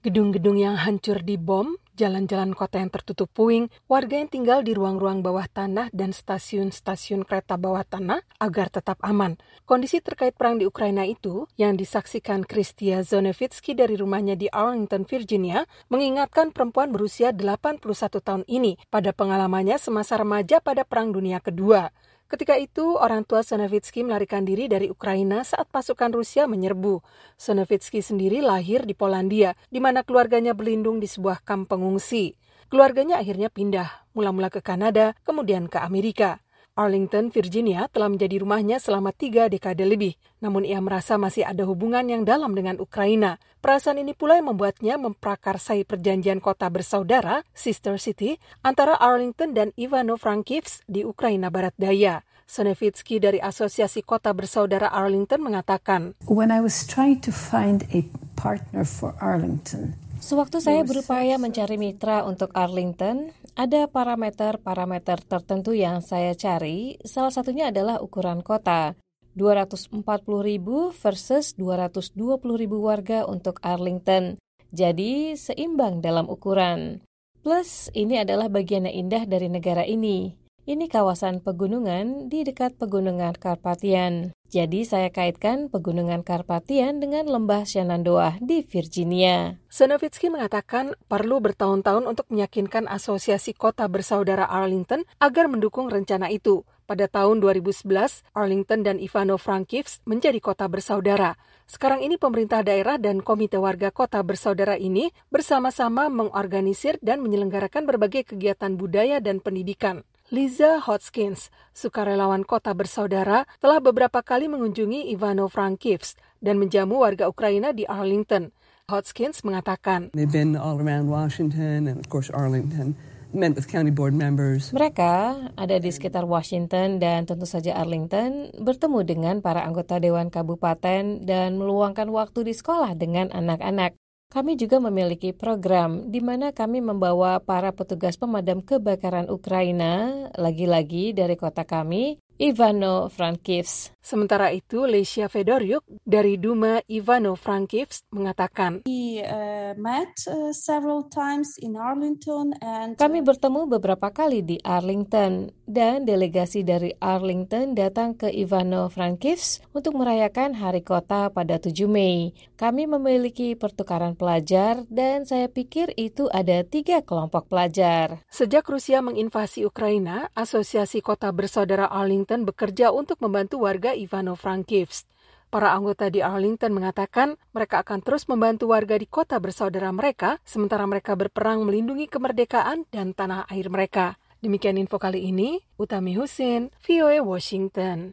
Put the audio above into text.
Gedung-gedung yang hancur dibom, jalan-jalan kota yang tertutup puing, warga yang tinggal di ruang-ruang bawah tanah dan stasiun-stasiun kereta bawah tanah agar tetap aman. Kondisi terkait perang di Ukraina itu, yang disaksikan Kristia Zonevitsky dari rumahnya di Arlington, Virginia, mengingatkan perempuan berusia 81 tahun ini pada pengalamannya semasa remaja pada Perang Dunia Kedua. Ketika itu, orang tua Zonevitsky melarikan diri dari Ukraina saat pasukan Rusia menyerbu. Zonevitsky sendiri lahir di Polandia, di mana keluarganya berlindung di sebuah kamp pengungsi. Keluarganya akhirnya pindah, mula-mula ke Kanada, kemudian ke Amerika. Arlington, Virginia telah menjadi rumahnya selama 3 dekade lebih. Namun ia merasa masih ada hubungan yang dalam dengan Ukraina. Perasaan ini pula yang membuatnya memprakarsai perjanjian kota bersaudara, Sister City, antara Arlington dan Ivano-Frankivsk di Ukraina Barat Daya. Zonevitsky dari Asosiasi Kota Bersaudara Arlington mengatakan, When I was trying to find a partner for Arlington, sewaktu saya berupaya mencari mitra untuk Arlington, ada parameter-parameter tertentu yang saya cari, salah satunya adalah ukuran kota. 240.000 versus 220.000 warga untuk Arlington. Jadi seimbang dalam ukuran. Plus, ini adalah bagian yang indah dari negara ini. Ini kawasan pegunungan di dekat pegunungan Karpatian. Jadi saya kaitkan pegunungan Karpatian dengan lembah Shenandoah di Virginia. Zonevitsky mengatakan perlu bertahun-tahun untuk meyakinkan Asosiasi Kota Bersaudara Arlington agar mendukung rencana itu. Pada tahun 2011, Arlington dan Ivano-Frankivsk menjadi kota bersaudara. Sekarang ini pemerintah daerah dan komite warga kota bersaudara ini bersama-sama mengorganisir dan menyelenggarakan berbagai kegiatan budaya dan pendidikan. Lisa Hodgkins, sukarelawan kota bersaudara, telah beberapa kali mengunjungi Ivano-Frankivsk dan menjamu warga Ukraina di Arlington. Hodgkins mengatakan, They've been all around Washington and of course Arlington, met with county board members. Mereka ada di sekitar Washington dan tentu saja Arlington, bertemu dengan para anggota Dewan Kabupaten dan meluangkan waktu di sekolah dengan anak-anak. Kami juga memiliki program di mana kami membawa para petugas pemadam kebakaran Ukraina, lagi-lagi dari kota kami, Ivano-Frankivsk. Sementara itu, Lesia Fedoryuk dari Duma Ivano-Frankivsk mengatakan, Kami bertemu beberapa kali di Arlington dan delegasi dari Arlington datang ke Ivano-Frankivsk untuk merayakan Hari Kota pada 7 Mei. Kami memiliki pertukaran pelajar dan saya pikir itu ada 3 kelompok pelajar. Sejak Rusia menginvasi Ukraina, Asosiasi Kota Bersaudara Arlington bekerja untuk membantu warga Ivano-Frankivsk. Para anggota di Arlington mengatakan mereka akan terus membantu warga di kota bersaudara mereka sementara mereka berperang melindungi kemerdekaan dan tanah air mereka. Demikian info kali ini, Utami Husin, VOA Washington.